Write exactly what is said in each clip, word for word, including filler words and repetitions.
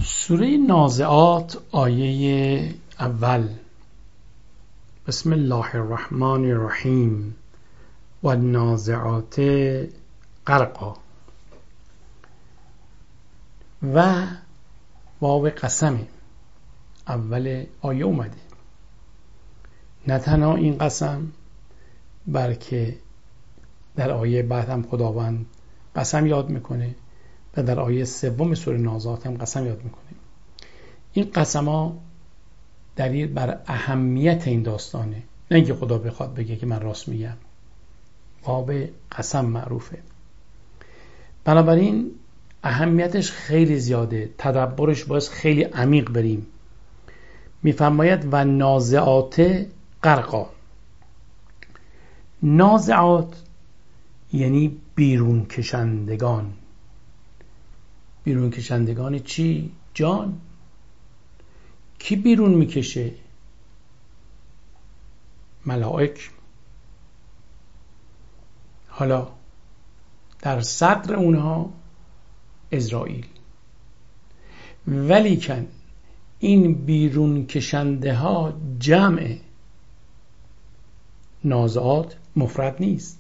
سوره نازعات آیه اول. بسم الله الرحمن الرحیم و النازعات غرقا. و واو قسمه اول آیه اومده. نه تنها این قسم، بلکه در آیه بعد هم خداوند قسم یاد میکنه و در آیه سوم سوره نازعات هم قسم یاد میکنه. این قسم ها دلیل بر اهمیت این داستانه، نه اینکه خدا بخواد بگه که من راست میگم. واو قسم معروفه، بنابراین اهمیتش خیلی زیاده، تدبرش باعث خیلی عمیق بریم. میفرماید و نازعات غرقا. نازعات یعنی بیرون کشندگان. بیرون کشندگان چی؟ جان. کی بیرون میکشه؟ ملائک. حالا در صدر اونها عزرائیل. ولیکن این بیرون کشنده ها جمع، نازعات مفرد نیست،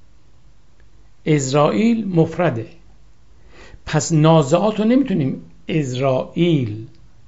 عزرائیل مفرده. پس نازعات رو نمیتونیم عزرائیل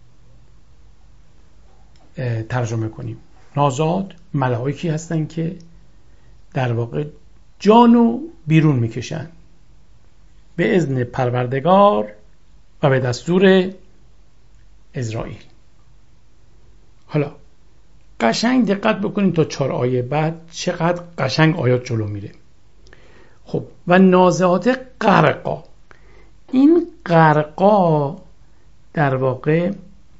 ترجمه کنیم. نازعات ملائکی هستن که در واقع جانو بیرون میکشن به اذن پروردگار و به دستور عزرائیل. حالا قشنگ دقت بکنیم تا چهار آیه بعد چقدر قشنگ آیات جلو میره. خب و نازعات غرقا. این غرقا در واقع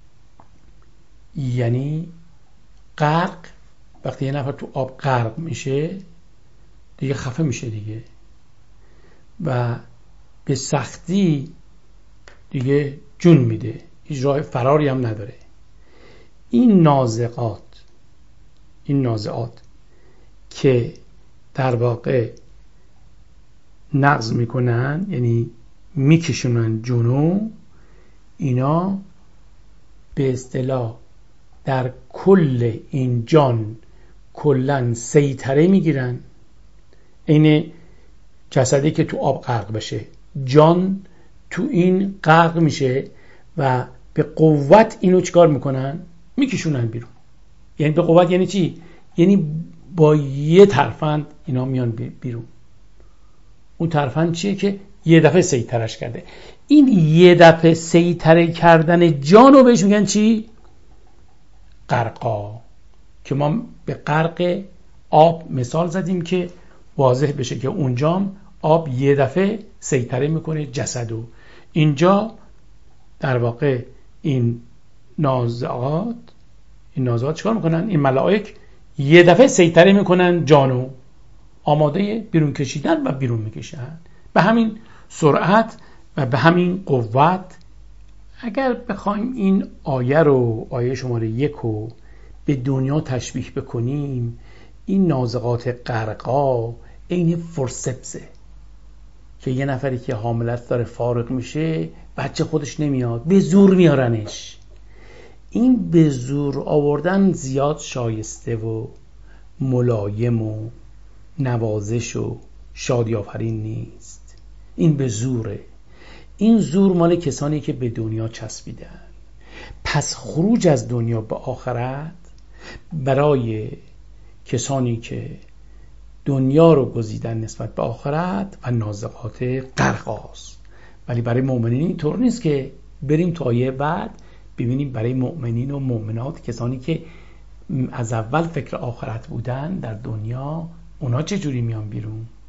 یعنی غرق. وقتی یه نفر تو آب غرق میشه دیگه خفه میشه دیگه و به سختی دیگه جون میده، هیچ راه فراری هم نداره. این نازعات این نازعات که در واقع نقض میکنن، یعنی میکشونن جنو، اینا به اصطلاح در کل این جان کلن سیطره میگیرن. این جسدی که تو آب غرق بشه، جان تو این غرق میشه و به قوت اینو چیکار میکنن؟ میکشونن بیرون. یعنی به قوت یعنی چی؟ یعنی با یه ترفند اینا میان بیرون. اون ترفند چیه؟ که یه دفعه سیطرش کرده. این یه دفعه سیطره کردن جانو بهش میگن چی؟ غرقا. که ما به غرق آب مثال زدیم که واضح بشه که اونجام آب یه دفعه سیطره میکنه جسدو. اینجا در واقع این نازعات این نازعات چیکار میکنن؟ این ملائک یه دفعه سیطره میکنن جانو، آماده بیرون کشیدن و بیرون میکشن به همین سرعت و به همین قوت. اگر بخوایم این آیه رو، آیه شماره یک رو به دنیا تشبیه بکنیم، این نازعات غرقا عین فورسپسه که یه نفری که حاملت داره فارغ میشه، بچه خودش نمیاد، به زور میارنش. این به زور آوردن زیاد شایسته و ملایم و نوازش و شادی آفرین نیست. این به زوره. این زور مال کسانی که به دنیا چسبیدن. پس خروج از دنیا به آخرت برای کسانی که دنیا رو گزیدن نسبت به آخرت و نازعات غرقاست. ولی برای مؤمنین اینطور نیست که بریم تو آیه بعد ببینیم برای مؤمنین و مؤمنات، کسانی که از اول فکر آخرت بودن در دنیا، اونا چه جوری میان بیرون.